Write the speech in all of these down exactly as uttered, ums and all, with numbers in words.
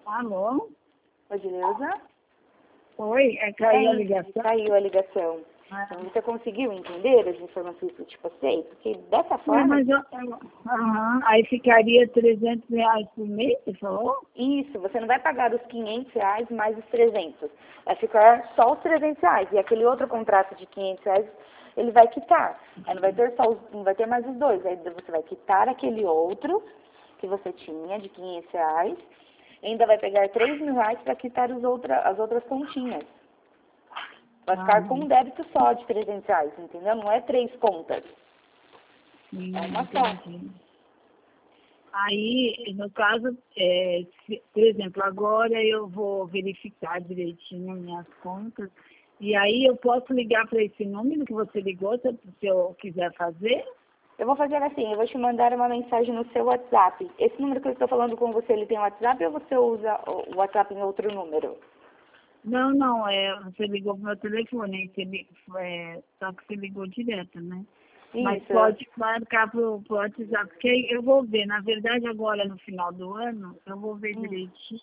Alô? Odileuza? Oi, é, caiu a ligação? Caiu a ligação. Ah. Então, você conseguiu entender as informações que eu te passei? Porque dessa Não, forma... mas eu, eu, aham, aí ficaria trezentos reais por mês, você falou? Isso, você não vai pagar os quinhentos reais mais os trezentos. Vai ficar só os trezentos reais. E aquele outro contrato de quinhentos reais, ele vai quitar. Aí não vai ter, só os, não vai ter mais os dois. Aí você vai quitar aquele outro que você tinha de quinhentos reais. Ainda vai pegar três mil reais para quitar os outra, as outras continhas. Vai Ah, ficar com um débito só de trezentos reais, entendeu? Não é três contas. sim, É uma só. entendi. Aí, no caso, é, se, por exemplo, agora eu vou verificar direitinho minhas contas, e aí eu posso ligar para esse número que você ligou, se se eu quiser fazer? Eu vou fazer assim, eu vou te mandar uma mensagem no seu WhatsApp. Esse número que eu estou falando com você, ele tem WhatsApp ou você usa o WhatsApp em outro número? Não, não, é, você ligou pro meu telefone, aí você, li- é, só que você ligou direto, né? Mas Isso. pode marcar pro, pro WhatsApp, porque aí eu vou ver. Na verdade, agora no final do ano, eu vou ver Hum, direitinho.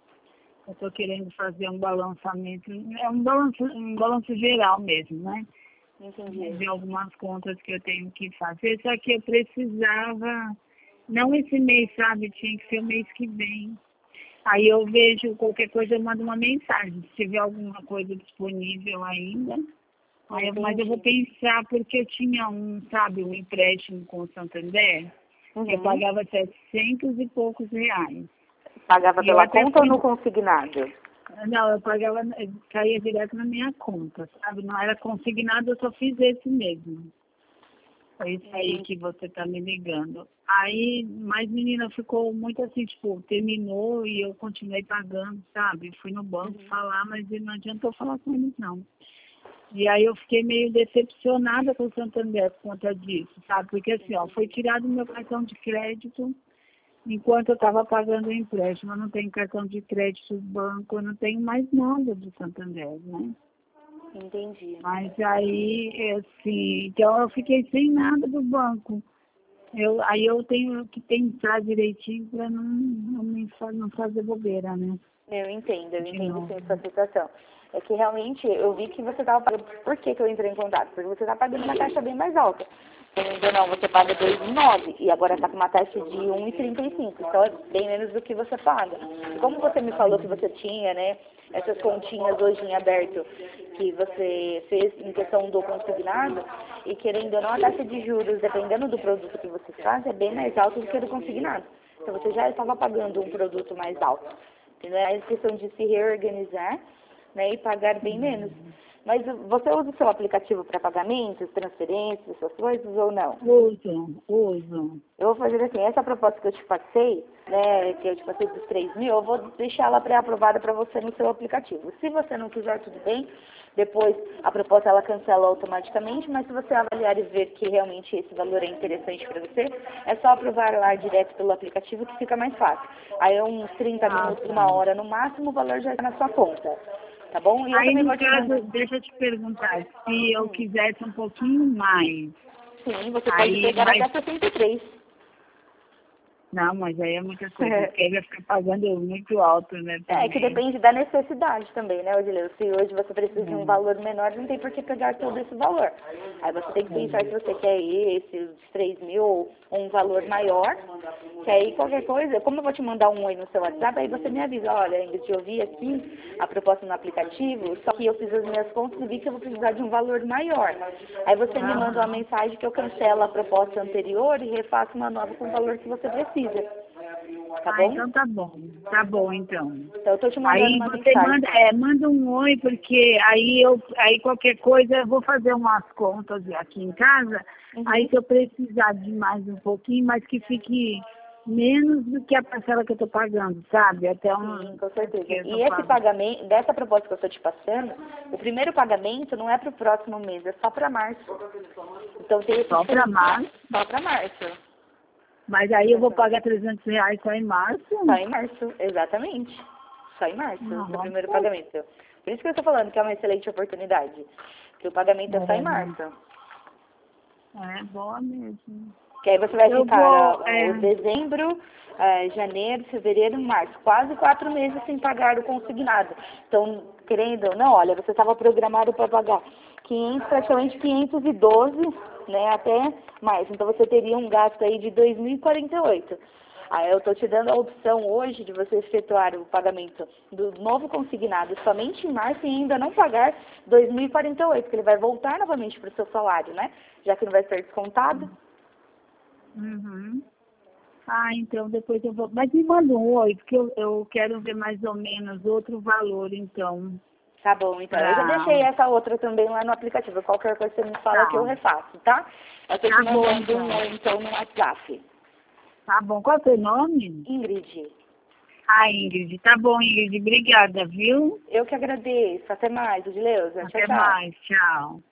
Eu estou querendo fazer um balançamento, é um balanço, um balanço geral mesmo, né? entendi. De algumas contas que eu tenho que fazer, só que eu precisava, não esse mês, sabe? Tinha que ser o mês que vem. Aí eu vejo qualquer coisa, eu mando uma mensagem. Se tiver alguma coisa disponível ainda. Aí, eu- mas eu vou Entendi. pensar, porque eu tinha um, sabe, um empréstimo com o Santander, que eu Uhum. pagava setecentos e poucos reais. Pagava E eu pela até conta ou fui, no consignado? não, eu pagava, caía direto na minha conta, sabe? Não era consignado, eu só fiz esse mesmo. Foi isso aí Entendi. que você tá me ligando. Aí, mas menina, ficou muito assim, tipo, terminou e eu continuei pagando, sabe? Fui no banco Uhum. falar, mas não adiantou falar com eles, não. E aí eu fiquei meio decepcionada com o Santander por conta disso, sabe? Porque assim, ó, foi tirado meu cartão de crédito enquanto eu estava pagando o empréstimo. Eu não tenho cartão de crédito do banco, eu não tenho mais nada do Santander, né? Entendi. Mas aí, assim, então eu fiquei sem nada do banco. Eu, aí eu tenho que pensar direitinho para não, não, me fa- não fazer bobeira, né? Eu entendo, eu De entendo novo. sim sua situação. É que realmente eu vi que você estava pagando. Por que, que eu entrei em contato? Porque você está pagando uma taxa bem mais alta. Se não me engano, não, você paga dois vírgula nove e agora está com uma taxa de um vírgula trinta e cinco. Então é bem menos do que você paga. E como você me falou que você tinha, né, essas continhas hoje em aberto que você fez em questão do consignado, e querendo ou não, a taxa de juros, dependendo do produto que você faz, é bem mais alta do que a do consignado. Então você já estava pagando um produto mais alto. Entendeu? É questão de se reorganizar, né, e pagar bem menos. Mas você usa o seu aplicativo para pagamentos, transferências, essas coisas ou não? Uso, uso. Eu vou fazer assim, essa proposta que eu te passei, né, que eu te passei dos três mil, eu vou deixar ela pré-aprovada para você no seu aplicativo. Se você não quiser, tudo bem. Depois a proposta ela cancela automaticamente, mas se você avaliar e ver que realmente esse valor é interessante para você, é só aprovar lá direto pelo aplicativo que fica mais fácil. Aí é uns trinta Ah, minutos, tá. uma hora no máximo, o valor já está na sua conta. Tá bom? E eu Aí, também no vou te mandar. caso, deixa eu te perguntar, se eu Hum, quisesse um pouquinho mais, sim, você pode aí, pegar mas, até sessenta e três. não, mas aí é muita coisa, porque aí vai ficar pagando muito alto, né, É, que também. depende da necessidade também, né, Odileu? Se hoje você precisa de um É, valor menor, não tem por que pegar todo esse valor. Aí você tem que pensar se é. você quer esse, os três mil, ou um valor maior. Que aí qualquer coisa, como eu vou te mandar um oi no seu WhatsApp, aí você me avisa, olha, Ingrid, eu vi aqui a proposta no aplicativo, só que eu fiz as minhas contas e vi que eu vou precisar de um valor maior. Aí você me manda uma Aham. mensagem que eu cancelo a proposta anterior e refaço uma nova com o valor que você precisa. Tá Ah, bom? então tá bom, tá bom, então. Então eu tô te mandando Aí uma você mensagem. manda, é, manda um oi, porque aí eu, aí qualquer coisa eu vou fazer umas contas aqui em casa, aí Uhum. se eu precisar de mais um pouquinho, mas que fique menos do que a parcela que eu tô pagando, sabe? Até um, Sim, com certeza. porque eu tô E esse pagando. pagamento, dessa proposta que eu estou te passando, o primeiro pagamento não é para o próximo mês, é só para março. Então tem esse Só para diferencial. março, Só para março. mas aí eu vou Exatamente. pagar trezentos reais só em março. Só em março, exatamente. Só em março, o seu primeiro Nossa, pagamento. Por isso que eu estou falando que é uma excelente oportunidade. Que o pagamento é só em março. é, é boa mesmo. Que aí você vai Eu ficar vou, ó, é. o dezembro, é, janeiro, fevereiro, março, quase quatro meses sem pagar o consignado. Então, querendo ou não, olha, você estava programado para pagar quinhentos, praticamente quinhentos e doze, né, até mais. Então você teria um gasto aí de dois mil e quarenta e oito. Aí eu estou te dando a opção hoje de você efetuar o pagamento do novo consignado somente em março e ainda não pagar dois mil e quarenta e oito, que ele vai voltar novamente para o seu salário, né? Já que não vai ser descontado. Uhum. Ah, então depois eu vou... Mas me manda um oi, porque eu, eu quero ver mais ou menos outro valor, então. Tá bom, então. Eu já Pra... deixei essa outra também lá no aplicativo. Qualquer coisa você me fala que eu Tá. refaço, tá? Eu tô te Tá bom, mandando um então. oi, então, no WhatsApp. Tá bom. Qual é o seu nome? Ingrid, Ah, Ingrid. Tá bom, Ingrid. Obrigada, viu? eu que agradeço. Até mais, Odileuza. Tchau, Até tchau. mais. Tchau.